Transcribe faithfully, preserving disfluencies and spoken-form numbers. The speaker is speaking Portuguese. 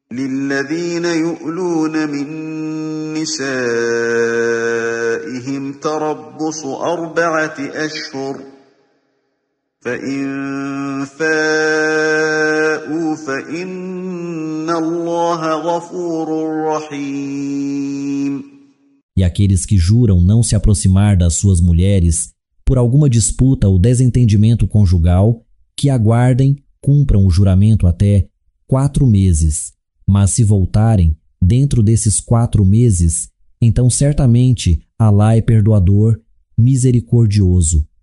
للذين يؤلون من نسائهم تربص أربعة أشهر فإن فاءوا فإن الله غفور رحيم. E aqueles que juram não se aproximar das suas mulheres por alguma disputa ou desentendimento conjugal, que aguardem, cumpram o juramento até quatro meses. Mas se voltarem dentro desses quatro meses, então certamente Alá é perdoador, misericordioso.